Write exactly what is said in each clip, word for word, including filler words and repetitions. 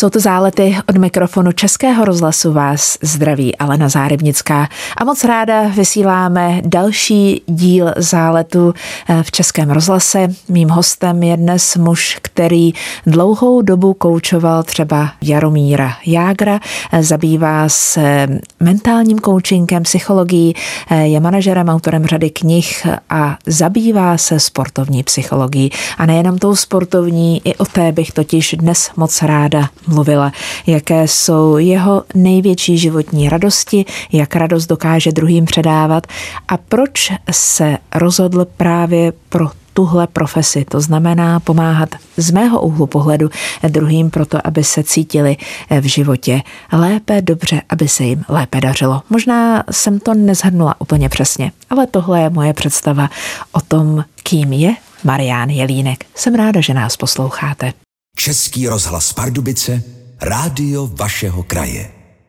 Jsou to Zálety, od mikrofonu Českého rozhlasu vás zdraví Alena Zárybnická a moc ráda vysíláme další díl Záletu v Českém rozhlase. Mým hostem je dnes muž, který dlouhou dobu koučoval třeba Jaromíra Jágra, zabývá se mentálním koučinkem, psychologií, je manažerem, autorem řady knih a zabývá se sportovní psychologií. A nejenom tou sportovní, i o té bych totiž dnes moc ráda mluvila. Jaké jsou jeho největší životní radosti, jak radost dokáže druhým předávat a proč se rozhodl právě pro tuhle profesi, to znamená pomáhat z mého úhlu pohledu druhým proto, aby se cítili v životě lépe, dobře, aby se jim lépe dařilo. Možná jsem to nezhrnula úplně přesně, ale tohle je moje představa o tom, kým je Marián Jelínek. Jsem ráda, že nás posloucháte. Český rozhlas Pardubice, rádio vašeho kraje.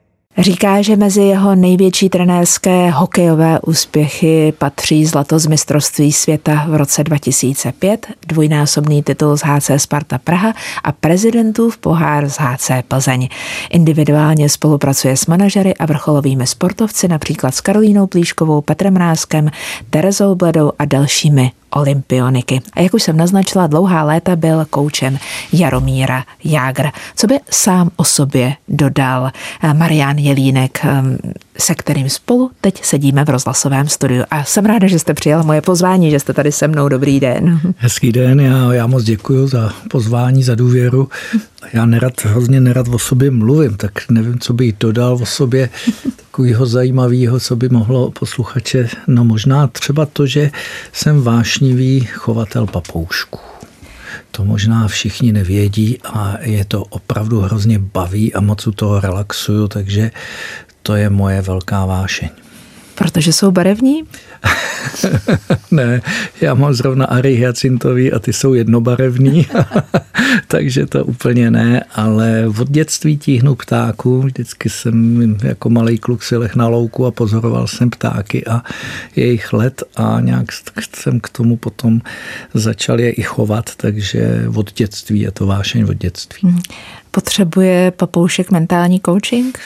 Říká, že mezi jeho největší trenérské hokejové úspěchy patří zlato z mistrovství světa v roce dva tisíce pět, dvojnásobný titul z H C Sparta Praha a prezidentův pohár z H C Plzeň. Individuálně spolupracuje s manažery a vrcholovými sportovci, například s Karolínou Plíškovou, Petrem Mrázkem, Terezou Bledou a dalšími olympioniky. A jak už jsem naznačila, dlouhá léta byl koučem Jaromíra Jágra. Co by sám o sobě dodal Marián Jelínek, se kterým spolu teď sedíme v rozhlasovém studiu. A jsem ráda, že jste přijal moje pozvání, že jste tady se mnou. Dobrý den. Hezký den, já, já moc děkuji za pozvání, za důvěru. Já nerad, hrozně nerad o sobě mluvím, tak nevím, co bych dodal o sobě takového zajímavého, co by mohlo posluchače, no možná třeba to, že jsem vášnivý chovatel papoušků. To možná všichni nevědí a je to opravdu hrozně baví a moc u toho relaxuju, takže to je moje velká vášeň. Protože jsou barevní? Ne, já mám zrovna Ary hyacintový a ty jsou jednobarevný, takže to úplně ne, ale od dětství tíhnu ptáků. Vždycky jsem jako malý kluk si lehl na louku a pozoroval jsem ptáky a jejich let a nějak jsem k tomu potom začal je i chovat, takže od dětství je to vášeň od dětství. Potřebuje papoušek mentální coaching?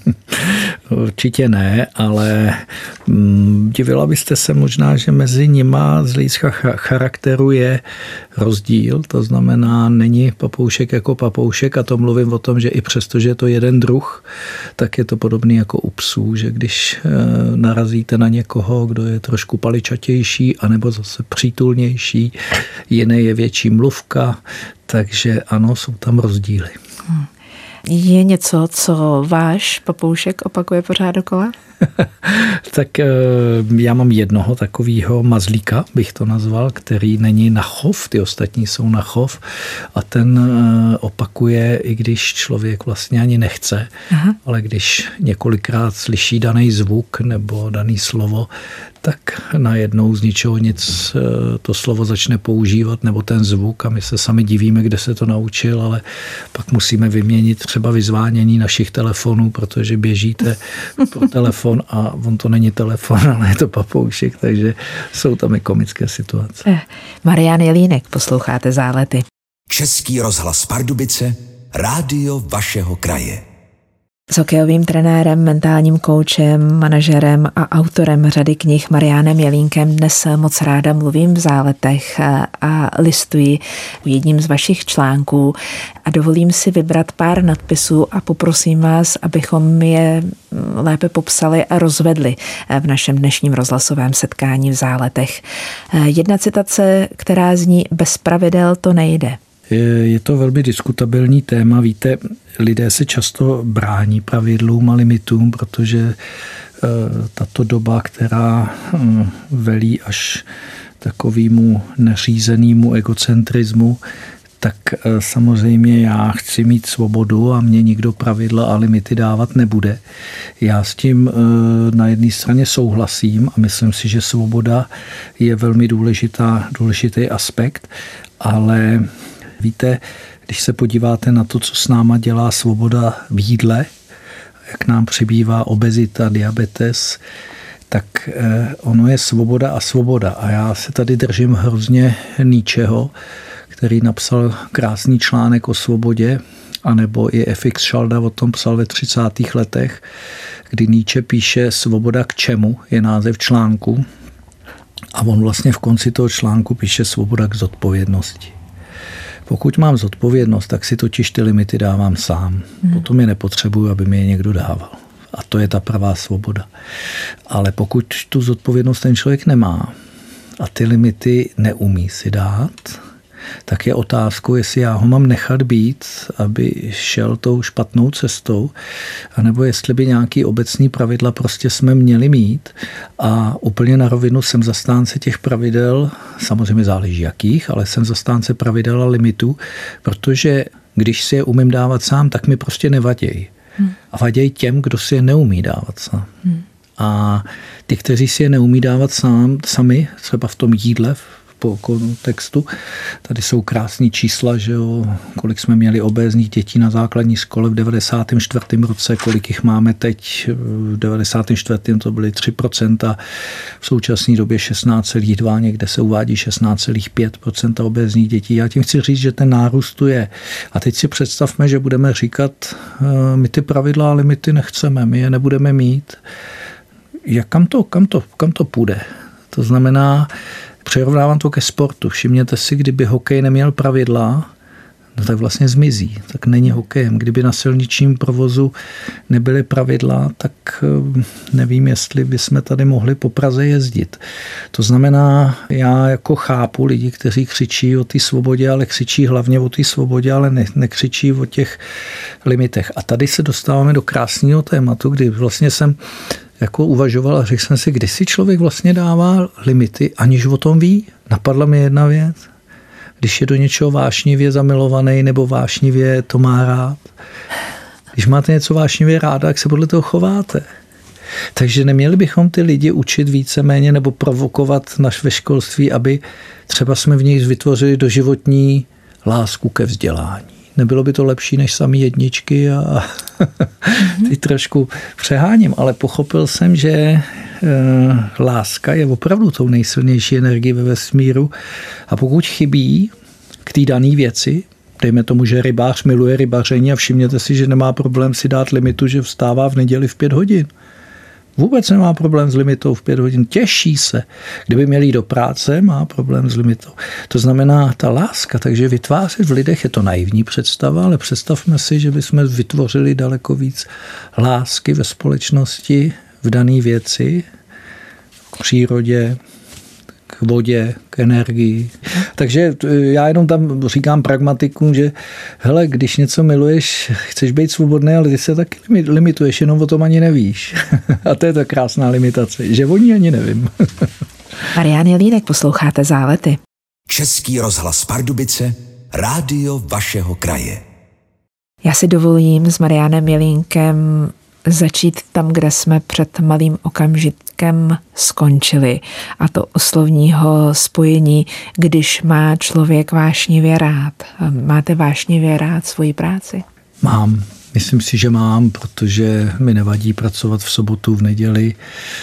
Určitě ne, ale mm, divila byste se možná, že mezi nima z hlediska charakteru je rozdíl, to znamená, není papoušek jako papoušek a to mluvím o tom, že i přesto, že je to jeden druh, tak je to podobný jako u psů, že když e, narazíte na někoho, kdo je trošku paličatější anebo zase přítulnější, jiný je větší mluvka, takže ano, jsou tam rozdíly. Hmm. Je něco, co váš papoušek opakuje pořád dokola? Tak já mám jednoho takového mazlíka, bych to nazval, který není na chov, ty ostatní jsou na chov a ten opakuje, i když člověk vlastně ani nechce, aha, ale když několikrát slyší daný zvuk nebo daný slovo, tak najednou z ničeho nic to slovo začne používat nebo ten zvuk a my se sami divíme, kde se to naučil, ale pak musíme vyměnit třeba vyzvánění našich telefonů, protože běžíte pro telefon a on to není telefon, ale je to papoušek, takže jsou tam i komické situace. Marián Jelínek, posloucháte Zálety. Český rozhlas Pardubice, rádio vašeho kraje. S hokejovým trenérem, mentálním koučem, manažerem a autorem řady knih Mariánem Jelínkem dnes moc ráda mluvím v Záletech a listuji jedním z vašich článků a dovolím si vybrat pár nadpisů a poprosím vás, abychom je lépe popsali a rozvedli v našem dnešním rozhlasovém setkání v Záletech. Jedna citace, která zní: bez pravidel to nejde. Je to velmi diskutabilní téma. Víte, lidé se často brání pravidlům a limitům, protože tato doba, která velí až takovému neřízenému egocentrismu, tak samozřejmě já chci mít svobodu a mě nikdo pravidla a limity dávat nebude. Já s tím na jedné straně souhlasím a myslím si, že svoboda je velmi důležitá, důležitý aspekt, ale víte, když se podíváte na to, co s náma dělá svoboda v jídle, jak nám přibývá obezita, diabetes, tak ono je svoboda a svoboda. A já se tady držím hrozně Nietzscheho, který napsal krásný článek o svobodě anebo i F X Schalda o tom psal ve třicátých letech, kdy Nietzsche píše Svoboda k čemu je název článku a on vlastně v konci toho článku píše Svoboda k zodpovědnosti. Pokud mám zodpovědnost, tak si totiž ty limity dávám sám. Hmm. Potom je nepotřebuju, aby mi je někdo dával. A to je ta pravá svoboda. Ale pokud tu zodpovědnost ten člověk nemá a ty limity neumí si dát, tak je otázkou, jestli já ho mám nechat být, aby šel tou špatnou cestou, anebo jestli by nějaký obecný pravidla prostě jsme měli mít. A úplně na rovinu jsem zastánce těch pravidel, samozřejmě záleží jakých, ale jsem zastánce pravidel a limitů, protože když si je umím dávat sám, tak mi prostě nevadějí. Hmm. A vadějí těm, kdo si je neumí dávat sám. Hmm. A ty, kteří si je neumí dávat sám, sami, třeba v tom jídle, po kontextu. Tady jsou krásný čísla, že jo, kolik jsme měli obézních dětí na základní škole v devadesátém čtvrtém roce, kolik jich máme teď. V devadesátém čtvrtém to byly tři procenta, v současné době šestnáct celá dva, někde se uvádí šestnáct celá pět procenta obézních dětí. Já tím chci říct, že ten nárůst tu je. A teď si představme, že budeme říkat, my ty pravidla a limity nechceme, my je nebudeme mít. Jak, kam, to, kam, to, kam to půjde? To znamená, přirovnávám to ke sportu. Všimněte si, kdyby hokej neměl pravidla, no tak vlastně zmizí. Tak není hokejem. Kdyby na silničním provozu nebyly pravidla, tak nevím, jestli bychom tady mohli po Praze jezdit. To znamená, já jako chápu lidi, kteří křičí o té svobodě, ale křičí hlavně o té svobodě, ale ne, nekřičí o těch limitech. A tady se dostáváme do krásného tématu, kdy vlastně jsem jako uvažoval a řekl jsem si, kdy si člověk vlastně dává limity, aniž o tom ví. Napadla mi jedna věc. Když je do něčeho vášnivě zamilovaný nebo vášnivě to má rád. Když máte něco vášnivě ráda, tak se podle toho chováte. Takže neměli bychom ty lidi učit víceméně nebo provokovat naš ve školství, aby třeba jsme v nich vytvořili doživotní lásku ke vzdělání. Nebylo by to lepší než samý jedničky a teď trošku přeháním, ale pochopil jsem, že e, láska je opravdu tou nejsilnější energií ve vesmíru a pokud chybí k té dané věci, dejme tomu, že rybář miluje rybaření a všimněte si, že nemá problém si dát limitu, že vstává v neděli v pět hodin. Vůbec nemá problém s limitou v pět hodin. Těší se. Kdyby měl jít do práce, má problém s limitou. To znamená ta láska, takže vytvářet v lidech, je to naivní představa, ale představme si, že bychom vytvořili daleko víc lásky ve společnosti, v dané věci, k přírodě, k vodě, k energii. Takže já jenom tam říkám pragmatikům, že hele, když něco miluješ, chceš být svobodný, ale ty se taky limituješ, jenom o tom ani nevíš. A to je ta krásná limitace, že o ní ani nevím. Marián Jelínek, posloucháte Zálety. Český rozhlas Pardubice, rádio vašeho kraje. Já si dovolím s Mariánem Jelínkem začít tam, kde jsme před malým okamžitkem skončili. A to oslovního spojení, když má člověk vášnivě rád. Máte vášnivě rád svoji práci? Mám. Myslím si, že mám, protože mi nevadí pracovat v sobotu, v neděli.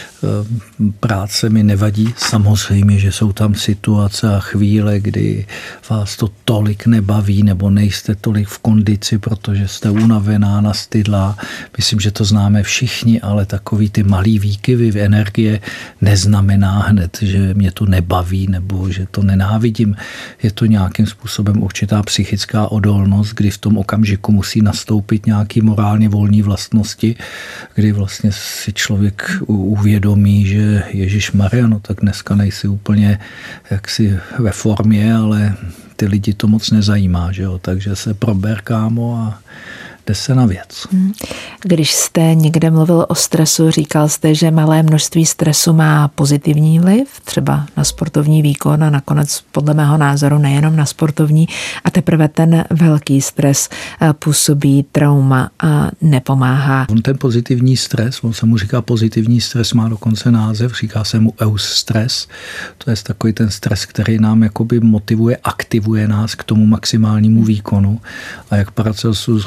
Práce mi nevadí. Samozřejmě, že jsou tam situace a chvíle, kdy vás to tolik nebaví nebo nejste tolik v kondici, protože jste unavená, nastydlá. Myslím, že to známe všichni, ale takový ty malý výkyvy v energie neznamená hned, že mě to nebaví nebo že to nenávidím. Je to nějakým způsobem určitá psychická odolnost, kdy v tom okamžiku musí nastoupit nějaký morálně volný vlastnosti, kdy vlastně si člověk uvědomí, že ježišmarja, no tak dneska nejsi úplně jaksi ve formě, ale ty lidi to moc nezajímá, že jo? Takže se prober, kámo, a jde se na věc. Když jste někde mluvil o stresu, říkal jste, že malé množství stresu má pozitivní vliv, třeba na sportovní výkon a nakonec podle mého názoru nejenom na sportovní, a teprve ten velký stres působí trauma a nepomáhá. On ten pozitivní stres, on se mu říká pozitivní stres, má dokonce název, říká se mu eustres. To je takový ten stres, který nám jakoby motivuje, aktivuje nás k tomu maximálnímu výkonu. A jak Paracelsus řekl,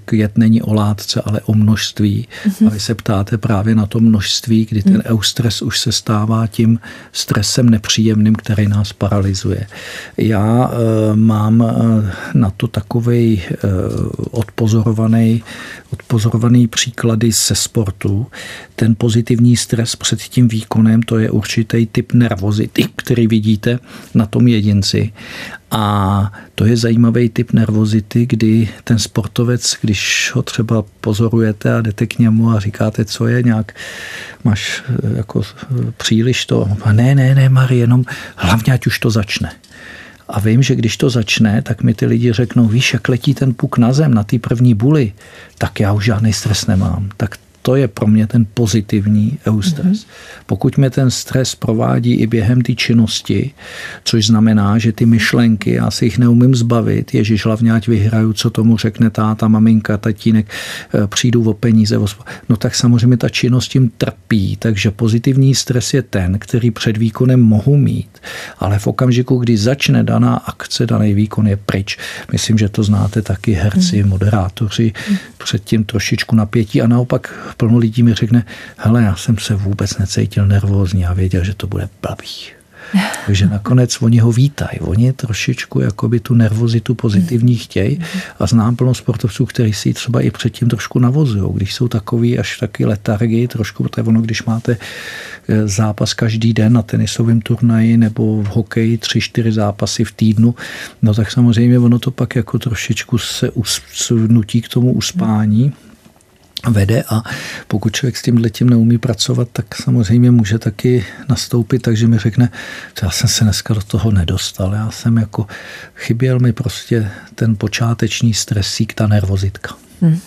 řekl, jed není o látce, ale o množství. Mm-hmm. A vy se ptáte právě na to množství, kdy ten mm. eustres už se stává tím stresem nepříjemným, který nás paralyzuje. Já e, mám e, na to takovej e, odpozorovaný, odpozorovaný příklady ze sportu. Ten pozitivní stres před tím výkonem, to je určitý typ nervozity, který vidíte na tom jedinci. A to je zajímavý typ nervozity, kdy ten sportovec, když ho třeba pozorujete a jdete k němu a říkáte, co je nějak, máš jako příliš to. Ne, ne, ne, Marie, jenom hlavně ať už to začne. A vím, že když to začne, tak mi ty lidi řeknou, víš, jak letí ten puk na zem, na té první buli, tak já už žádný stres nemám. Tak to je pro mě ten pozitivní eustres. Mm-hmm. Pokud mě ten stres provádí i během té činnosti, což znamená, že ty myšlenky, já si jich neumím zbavit, ježiš, hlavně ať vyhraju, co tomu řekne táta, maminka, tatínek, přijdu o peníze, no tak samozřejmě ta činnost tím trpí, takže pozitivní stres je ten, který před výkonem mohu mít, ale v okamžiku, kdy začne daná akce, daný výkon je pryč. Myslím, že to znáte taky herci, mm. moderátoři, mm. předtím trošičku napětí a naopak plno lidí mi řekne, hele, já jsem se vůbec necítil nervózní a věděl, že to bude blbý. Takže nakonec oni ho vítají. Oni trošičku jakoby tu nervozitu pozitivní chtějí a znám plno sportovců, kteří si ji třeba i předtím trošku navozují. Když jsou takový až taky letargii, trošku, protože ono, když máte zápas každý den na tenisovém turnaji nebo v hokeji tři, čtyři zápasy v týdnu, no tak samozřejmě ono to pak jako trošičku se nutí k tomu uspání vede a pokud člověk s tímhletím neumí pracovat, tak samozřejmě může taky nastoupit, takže mi řekne, já jsem se dneska do toho nedostal, já jsem jako, chyběl mi prostě ten počáteční stresík, ta nervozitka.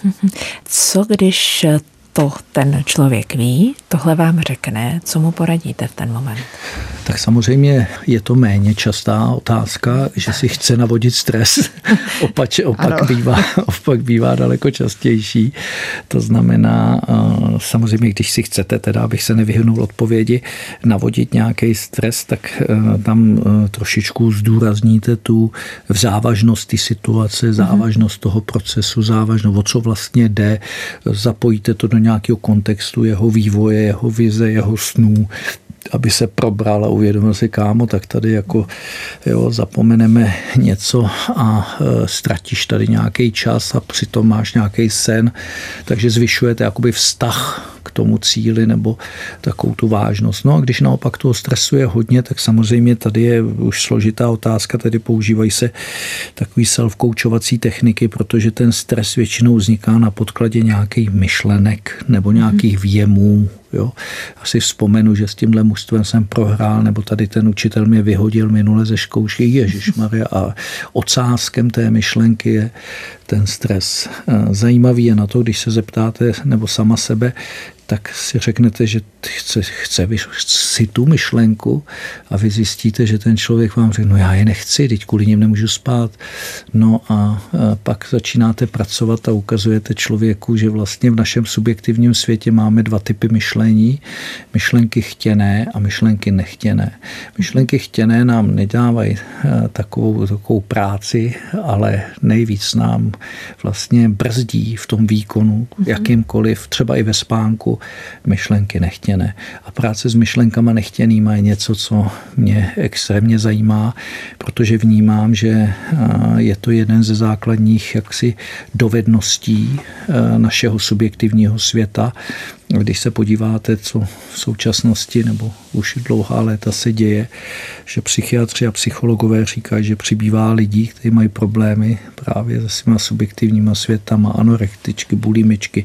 Co když to ten člověk ví, tohle vám řekne, co mu poradíte v ten moment? Tak samozřejmě je to méně častá otázka, že si chce navodit stres. Opač, opak, bývá, opak bývá daleko častější. To znamená, samozřejmě, když si chcete, teda abych se nevyhnul odpovědi, navodit nějaký stres, tak tam trošičku zdůrazníte tu závažnost té situace, závažnost toho procesu, závažnost, o co vlastně jde, zapojíte to do nějakého kontextu jeho vývoje, jeho vize, jeho snů, aby se probral a uvědomil si, kámo, tak tady jako jo, zapomeneme něco a e, ztratíš tady nějaký čas a přitom máš nějaký sen, takže zvyšujete jakoby vztah k tomu cíli nebo takovou tu vážnost. No a když naopak toho stresu je hodně, tak samozřejmě tady je už složitá otázka, tady používají se takový self-coachovací techniky, protože ten stres většinou vzniká na podkladě nějakých myšlenek nebo nějakých věmů. Jo. Asi vzpomenu, že s tímhle mužstvem jsem prohrál, nebo tady ten učitel mě vyhodil minule ze zkoušky. Ježišmarja, a ocáskem té myšlenky je ten stres. Zajímavý je na to, když se zeptáte, nebo sama sebe, tak si řeknete, že chce, chce si tu myšlenku a vy zjistíte, že ten člověk vám řekne, no já je nechci, teď kvůli něm nemůžu spát. No a pak začínáte pracovat a ukazujete člověku, že vlastně v našem subjektivním světě máme dva typy myšlení. Myšlenky chtěné a myšlenky nechtěné. Myšlenky chtěné nám nedávají takovou, takovou práci, ale nejvíc nám vlastně brzdí v tom výkonu, jakýmkoliv, třeba i ve spánku, myšlenky nechtěné. A práce s myšlenkama nechtěnýma je něco, co mě extrémně zajímá, protože vnímám, že je to jeden ze základních jaksi dovedností našeho subjektivního světa. Když se podíváte, co v současnosti nebo už dlouhá léta se děje, že psychiatři a psychologové říkají, že přibývá lidí, kteří mají problémy právě se svýma subjektivníma světama, anorektičky, bulimičky,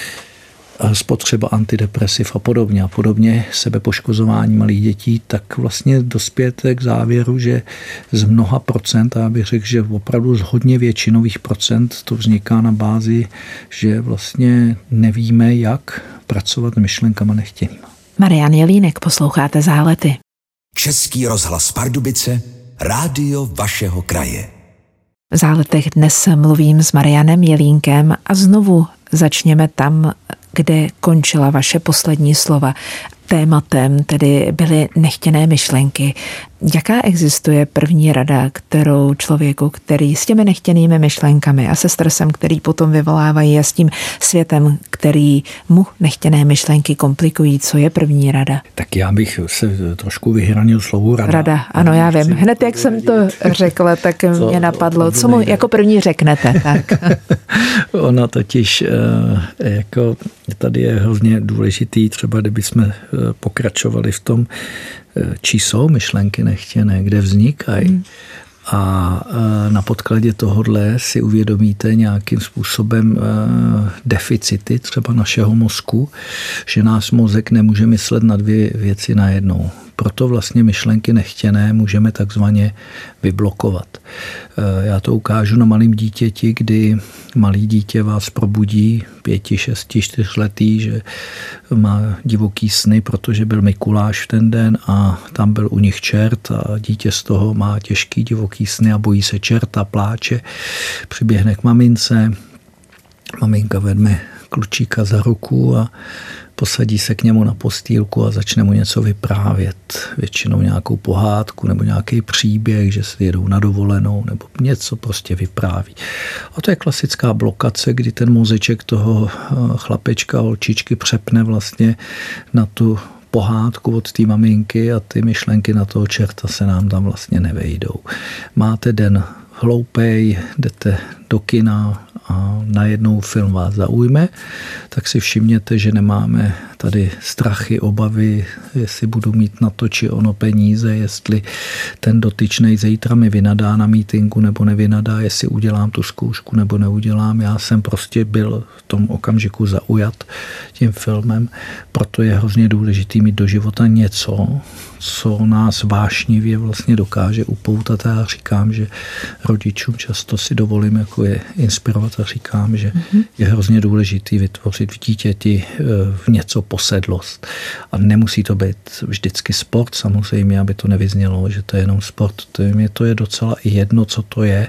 spotřeba antidepresiv a podobně a podobně, sebepoškozování malých dětí, tak vlastně dospějete k závěru, že z mnoha procent, a já bych řekl, že opravdu z hodně většinových procent to vzniká na bázi, že vlastně nevíme, jak pracovat s myšlenkama nechtěnýma. Marian Jelínek, posloucháte Zálety. Český rozhlas Pardubice, rádio vašeho kraje. V Záletech dnes mluvím s Marianem Jelínkem a znovu začněme tam, kde končila vaše poslední slova. Tématem tedy byly nechtěné myšlenky. Jaká existuje první rada, kterou člověku, který s těmi nechtěnými myšlenkami a se stresem, který potom vyvolávají, a s tím světem, který mu nechtěné myšlenky komplikují, co je první rada? Tak já bych se trošku vyhranil slovu rada. Rada, ano, já vím. Hned jak jsem to řekla, tak mě napadlo, co mu jako první řeknete. Tak. Ona totiž jako tady je hrozně důležitý, třeba kdybychom pokračovali v tom, čí jsou myšlenky nechtěné, kde vznikají. Hmm. A na podkladě tohodle si uvědomíte nějakým způsobem deficity třeba našeho mozku, že náš mozek nemůže myslet na dvě věci najednou. Proto vlastně myšlenky nechtěné můžeme takzvaně vyblokovat. Já to ukážu na malém dítěti, kdy malý dítě vás probudí, pěti, šesti, čtyřletý, že má divoký sny, protože byl Mikuláš v ten den a tam byl u nich čert a dítě z toho má těžký divoký sny a bojí se čerta, pláče, přiběhne k mamince, maminka vedme klučíka za ruku a posadí se k němu na postýlku a začne mu něco vyprávět. Většinou nějakou pohádku nebo nějaký příběh, že se jedou na dovolenou nebo něco prostě vypráví. A to je klasická blokace, kdy ten mozeček toho chlapečka, holčičky přepne vlastně na tu pohádku od té maminky a ty myšlenky na toho čerta se nám tam vlastně nevejdou. Máte den hloupej, jdete do kina a najednou film vás zaujme, tak si všimněte, že nemáme tady strachy, obavy, jestli budu mít na to či ono peníze, jestli ten dotyčnej zítra mi vynadá na mítinku nebo nevynadá, jestli udělám tu zkoušku nebo neudělám. Já jsem prostě byl v tom okamžiku zaujat tím filmem, proto je hrozně důležitý mít do života něco, co nás vášnivě vlastně dokáže upoutat. A já říkám, že rodičům často si dovolím jako je inspirovat a říkám, že mm-hmm. je hrozně důležitý vytvořit v dítěti v něco posedlost. A nemusí to být vždycky sport, samozřejmě, aby to nevyznělo, že to je jenom sport. To je, to je docela i jedno, co to je.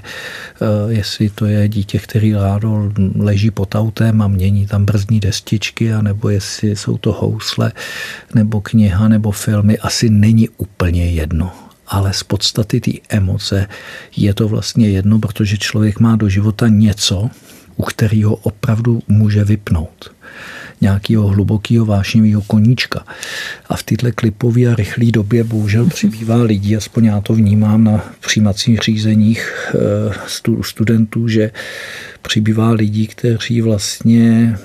Jestli to je dítě, který rádo leží pod autem a mění tam brzdní destičky, anebo jestli jsou to housle, nebo kniha, nebo filmy, asi není úplně jedno. Ale z podstaty té emoce je to vlastně jedno, protože člověk má do života něco, u kterého opravdu může vypnout. Nějakého hlubokého vášnivého koníčka. A v této klipové a rychlé době bohužel přibývá lidí, aspoň já to vnímám na přijímacích řízeních studentů, že přibývá lidí, kteří vlastně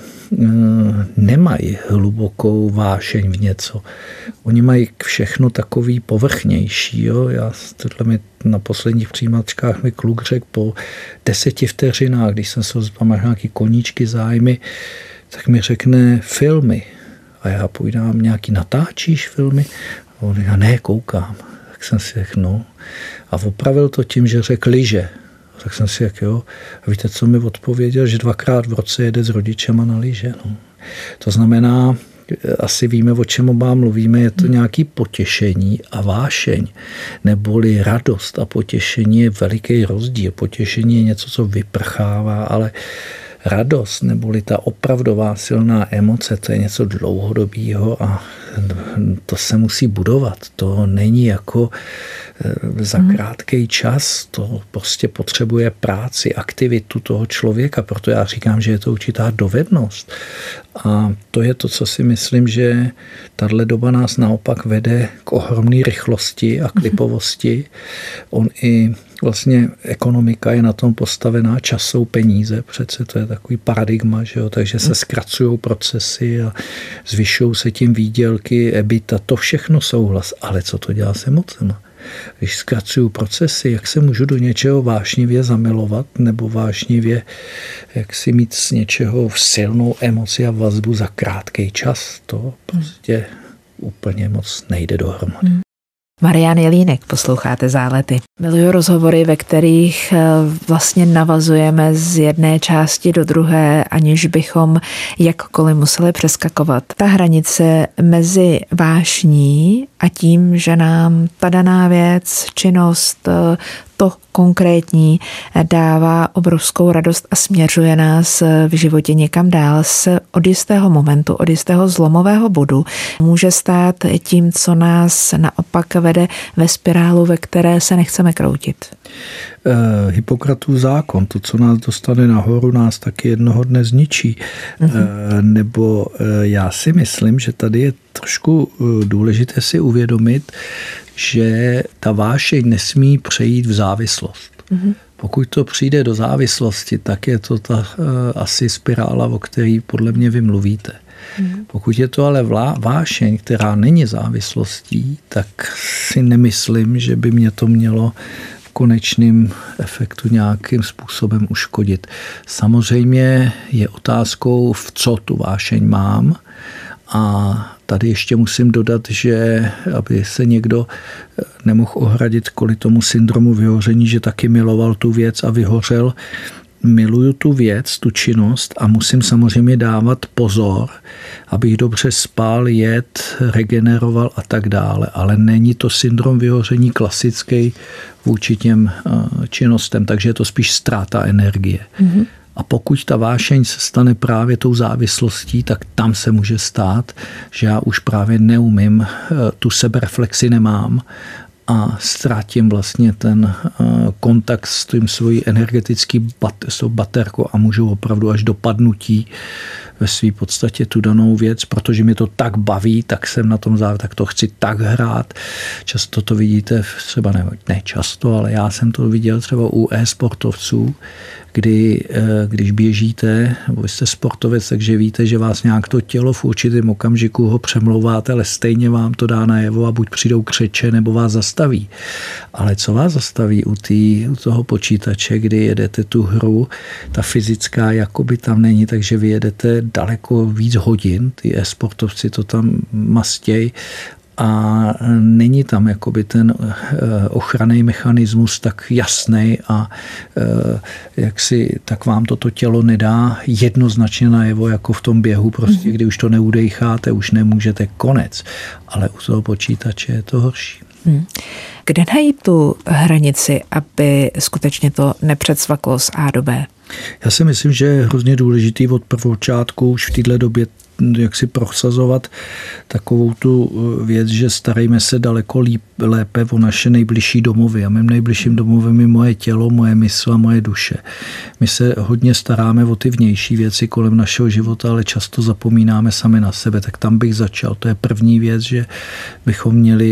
nemají hlubokou vášeň v něco. Oni mají všechno takový povrchnější. Jo? Já tohle mi na posledních přijímačkách mi kluk řekl po deseti vteřinách, když jsem se zeptal, máš nějaký koníčky, zájmy, tak mi řekne filmy. A já půjdám, nějaký natáčíš filmy? A on říká, ne, koukám. Tak jsem si řekl, no. A opravil to tím, že řekl lyže. Tak jsem si řekl, jo. A víte, co mi odpověděl? Že dvakrát v roce jede s rodičema na lyže. No. To znamená, asi víme, o čem oba mluvíme, je to nějaké potěšení a vášeň, neboli radost a potěšení je veliký rozdíl. Potěšení je něco, co vyprchává, ale radost, neboli ta opravdová silná emoce, to je něco dlouhodobého a to se musí budovat. To není jako za krátký čas, to prostě potřebuje práci, aktivitu toho člověka, proto já říkám, že je to určitá dovednost. A to je to, co si myslím, že tahle doba nás naopak vede k ohromné rychlosti a klipovosti. On i vlastně ekonomika je na tom postavená, čas jsou peníze, přece to je takový paradigma, že jo? Takže se zkracují procesy a zvyšují se tím výdělky, ebita, to všechno souhlas, ale co to dělá s emocema? Když zkracuju procesy, jak se můžu do něčeho vášnivě zamilovat nebo vášnivě jak si mít z něčeho silnou emoci a vazbu za krátký čas, to prostě úplně moc nejde dohromady. Hmm. Marian Jelínek, posloucháte Zálety. Miluju rozhovory, ve kterých vlastně navazujeme z jedné části do druhé, aniž bychom jakkoliv museli přeskakovat. Ta hranice mezi vášní a tím, že nám ta daná věc, činnost, to konkrétní dává obrovskou radost a směřuje nás v životě někam dál, se od jistého momentu, od jistého zlomového bodu může stát tím, co nás naopak vede ve spirálu, ve které se nechceme kroutit. Uh, Hippokratův zákon, to, co nás dostane nahoru, nás taky jednoho dne zničí. Uh-huh. Uh, nebo uh, já si myslím, že tady je trošku uh, důležité si uvědomit, že ta vášeň nesmí přejít v závislost. Uh-huh. Pokud to přijde do závislosti, tak je to ta uh, asi spirála, o který podle mě vy mluvíte. Uh-huh. Pokud je to ale vlá, vášeň, která není závislostí, tak si nemyslím, že by mě to mělo konečným efektu nějakým způsobem uškodit. Samozřejmě je otázkou, v co tu vášeň mám, a tady ještě musím dodat, že aby se někdo nemohl ohradit kvůli tomu syndromu vyhoření, že taky miloval tu věc a vyhořel. Miluju tu věc, tu činnost a musím samozřejmě dávat pozor, abych dobře spal, jet, regeneroval a tak dále. Ale není to syndrom vyhoření klasický vůči těm činnostem, takže je to spíš ztráta energie. Mm-hmm. A pokud ta vášeň se stane právě tou závislostí, tak tam se může stát, že já už právě neumím, tu sebereflexi nemám a ztratím vlastně ten kontakt s tím svojí energetický bat, s tou baterkou a můžu opravdu až do padnutí ve své podstatě tu danou věc, protože mě to tak baví, tak jsem na tom závěr, tak to chci tak hrát. Často to vidíte, třeba ne, ne často, ale já jsem to viděl třeba u e-sportovců, kdy, když běžíte, nebo jste sportovec, takže víte, že vás nějak to tělo v určitém okamžiku ho přemlouváte, ale stejně vám to dá najevo a buď přijdou křeče, nebo vás zastaví. Ale co vás zastaví u, tý, u toho počítače, kdy jedete tu hru, ta fyzická jakoby tam není, takže vy jedete daleko víc hodin, ty e-sportovci to tam mastěj, a není tam jakoby ten ochranný mechanismus tak jasný a jak si, tak vám toto tělo nedá jednoznačně najevo jako v tom běhu, prostě kdy už to neudejcháte, už nemůžete, konec. Ale u toho počítače je to horší. Hmm. Kde najít tu hranici, aby skutečně to nepředsvaklo z A do B? Já si myslím, že je hrozně důležitý od prvočátku už v této době jak si prosazovat takovou tu věc, že starejme se daleko líp, lépe o naše nejbližší domovy. A mým nejbližším domovem je moje tělo, moje mysl a moje duše. My se hodně staráme o ty vnější věci kolem našeho života, ale často zapomínáme sami na sebe. Tak tam bych začal. To je první věc, že bychom měli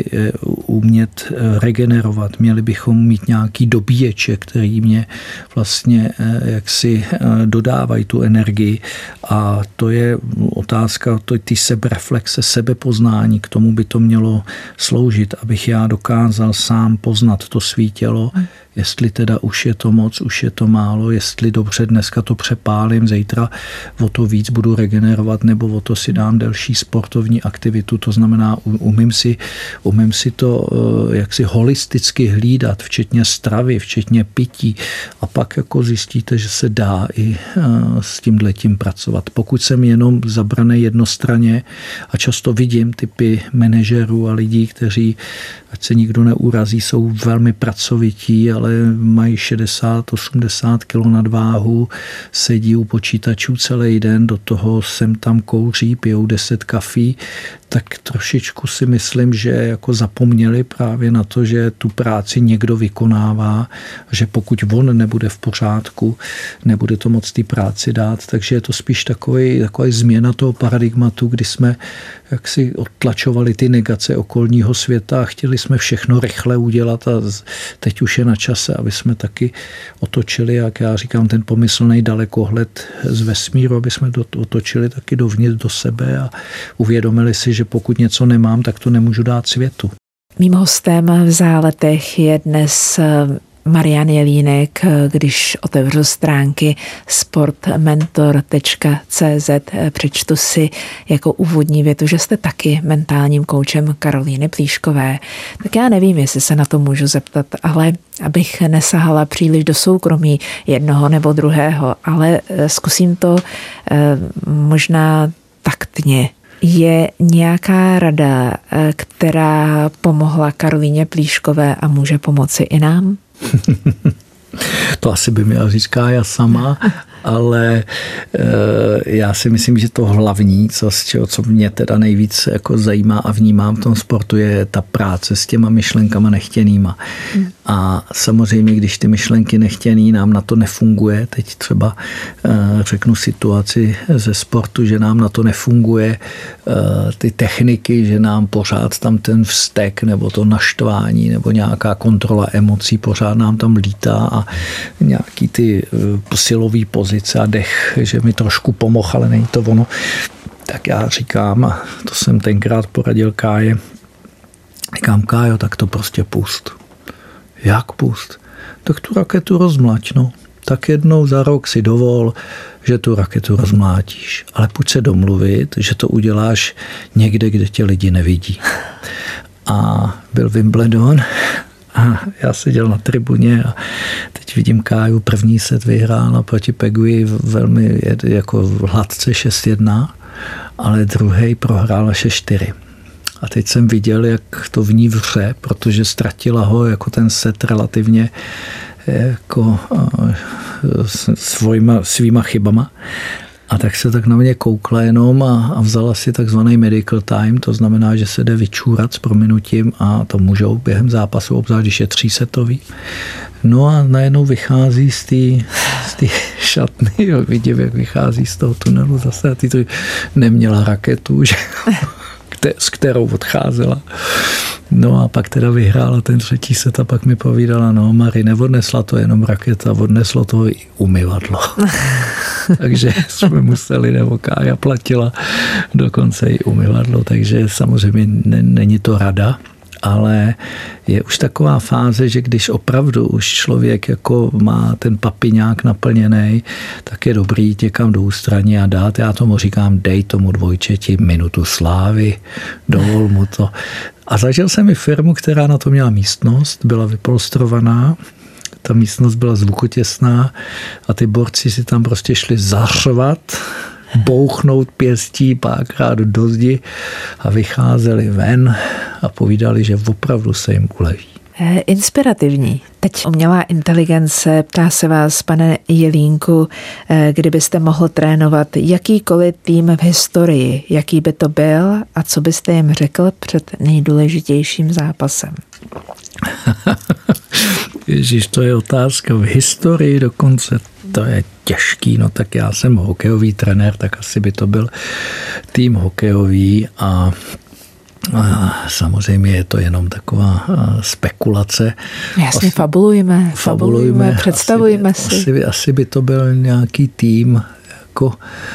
umět regenerovat. Měli bychom mít nějaký dobíječe, který mě vlastně jaksi dodávají tu energii. A to je otázka, to je ty sebereflexe, sebepoznání, k tomu by to mělo sloužit, abych já dokázal sám poznat to svý tělo, jestli teda už je to moc, už je to málo, jestli dobře dneska to přepálím, zítra o to víc budu regenerovat, nebo o to si dám delší sportovní aktivitu, to znamená, umím si, umím si to jaksi holisticky hlídat, včetně stravy, včetně pití, a pak jako zjistíte, že se dá i s tímhletím pracovat. Pokud jsem jenom zabraný jednostranně, a často vidím typy manažerů a lidí, kteří, ať se nikdo neurazí, jsou velmi pracovití, ale mají šedesát osmdesát kilo nadváhu, sedí u počítačů celý den, do toho sem tam kouří, pijou deset kafí, tak trošičku si myslím, že jako zapomněli právě na to, že tu práci někdo vykonává, že pokud on nebude v pořádku, nebude to moc té práci dát, takže je to spíš takový, takový změna toho paradigmatu, kdy jsme jaksi odtlačovali ty negace okolního světa a chtěli jsme všechno rychle udělat, a teď už je na čase, aby jsme taky otočili, jak já říkám, ten pomyslný dalekohled z vesmíru, aby jsme otočili taky dovnitř do sebe a uvědomili si, že pokud něco nemám, tak to nemůžu dát světu. Mým hostem v Záletech je dnes Marian Jelínek. Když otevřu stránky sportmentor tečka cé zet, přečtu si jako úvodní větu, že jste taky mentálním koučem Karolíny Plíškové. Tak já nevím, jestli se na to můžu zeptat, ale abych nesahala příliš do soukromí jednoho nebo druhého, ale zkusím to možná taktně. Je nějaká rada, která pomohla Karolíně Plíškové a může pomoci i nám? To asi by měla říct Kája sama, ale já si myslím, že to hlavní, co, co mě teda nejvíc jako zajímá a vnímám v tom sportu, je ta práce s těma myšlenkama nechtěnýma. Hmm. A samozřejmě, když ty myšlenky nechtěný nám na to nefunguje, teď třeba řeknu situaci ze sportu, že nám na to nefunguje ty techniky, že nám pořád tam ten vztek nebo to naštvání nebo nějaká kontrola emocí pořád nám tam lítá a nějaký ty silový pozice a dech, že mi trošku pomohl, ale není to ono. Tak já říkám, a to jsem tenkrát poradil Káje, říkám, Kájo, tak to prostě pust. Jak pust? Tak tu raketu rozmlať, no. Tak jednou za rok si dovol, že tu raketu rozmlátíš. Ale pojď se domluvit, že to uděláš někde, kde tě lidi nevidí. A byl Wimbledon a já seděl na tribuně a teď vidím Káju, první set vyhrála proti Pegui velmi jako hladce šest jedna, ale druhý prohrála šest čtyři. A teď jsem viděl, jak to v ní vře, protože ztratila ho jako ten set relativně jako svýma, svýma chybama. A tak se tak na mě koukla jenom a, a vzala si takzvaný medical time, to znamená, že se jde vyčůrat s prominutím a to můžou během zápasu, obzvlášť když je třísetový. No a najednou vychází z té z té šatny, jo, vidím, jak vychází z toho tunelu zase a ty to neměla raketu, že, s kterou odcházela. No a pak teda vyhrála ten třetí set a pak mi povídala, no Mari, neodnesla to jenom raketa, odneslo to i umyvadlo. Takže jsme museli, nebo Kája platila dokonce i umyvadlo, takže samozřejmě není to rada, ale je už taková fáze, že když opravdu už člověk jako má ten papiňák naplněný, tak je dobrý jít někam do ústraní a dát, já tomu říkám, dej tomu dvojčeti minutu slávy, dovol mu to. A zažil jsem i firmu, která na to měla místnost, byla vypolstrovaná, ta místnost byla zvukotěsná a ty borci si tam prostě šli zařvat, bouchnout pěstí párkrát do zdi a vycházeli ven a povídali, že opravdu se jim uleví. Inspirativní. Teď umělá inteligence, ptá se vás, pane Jelínku, kdybyste mohl trénovat jakýkoliv tým v historii, jaký by to byl a co byste jim řekl před nejdůležitějším zápasem? Ježíš, to je otázka v historii dokonce, to je těžký, no tak já jsem hokejový trenér, tak asi by to byl tým hokejový a A samozřejmě je to jenom taková spekulace. Jasně, fabulujme, fabulujme, představujme asi, si. Asi, asi by to byl nějaký tým jako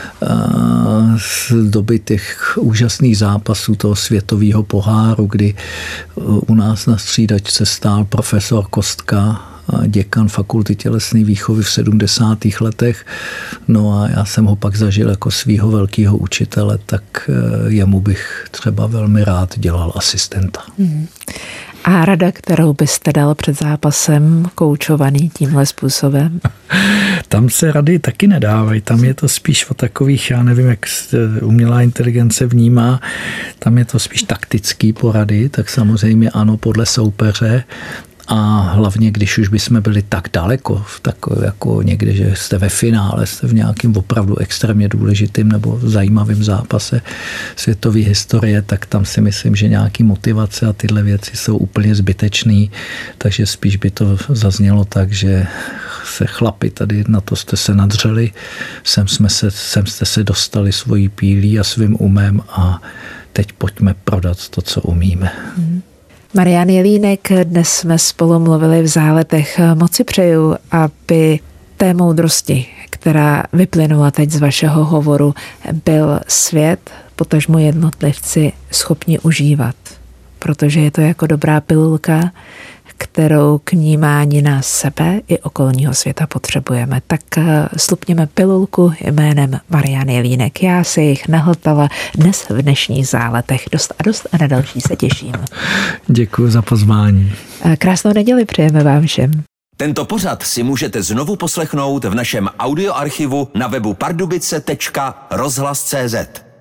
z doby těch úžasných zápasů toho světového poháru, kdy u nás na střídačce stál profesor Kostka, děkan fakulty tělesné výchovy v sedmdesátých letech. No a já jsem ho pak zažil jako svýho velkého učitele, tak jemu bych třeba velmi rád dělal asistenta. Hmm. A rada, kterou byste dal před zápasem, koučovaný tímhle způsobem? Tam se rady taky nedávají. Tam je to spíš o takových, já nevím, jak umělá inteligence vnímá, tam je to spíš taktický porady, tak samozřejmě ano, podle soupeře. A hlavně, když už bychom byli tak daleko, tak jako někde, že jste ve finále, jste v nějakým opravdu extrémně důležitým nebo zajímavým zápase světové historie, tak tam si myslím, že nějaký motivace a tyhle věci jsou úplně zbytečný, takže spíš by to zaznělo tak, že se chlapi, tady na to jste se nadřeli, sem, jsme se, sem jste se dostali svojí pílí a svým umem a teď pojďme prodat to, co umíme. Hmm. Marián Jelínek, dnes jsme spolu mluvili v záletech. Moc si přeju, aby té moudrosti, která vyplynula teď z vašeho hovoru, byl svět, potažmo jednotlivci schopni užívat. Protože je to jako dobrá pilulka, kterou k vnímání nás sebe i okolního světa potřebujeme. Tak slupněme pilulku jménem Marián Jelínek. Já se jich nahltala dnes v dnešních záletech. Dost a dost a na další se těším. Děkuji za pozvání. Krásnou neděli přejeme vám všem. Tento pořad si můžete znovu poslechnout v našem audioarchivu na webu pardubice tečka rozhlas tečka cé zet.